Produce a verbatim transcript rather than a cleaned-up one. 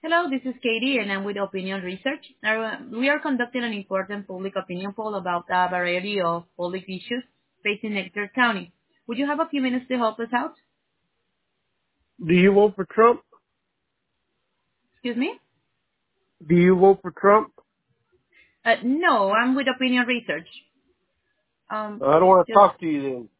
Hello, this is Katie, and I'm with Opinion Research. Uh, We are conducting an important public opinion poll about a variety of public issues facing Nectar County. Would you have a few minutes to help us out? Do you vote for Trump? Excuse me? Do you vote for Trump? Uh, no, I'm with Opinion Research. Um, I don't want to just talk to you then.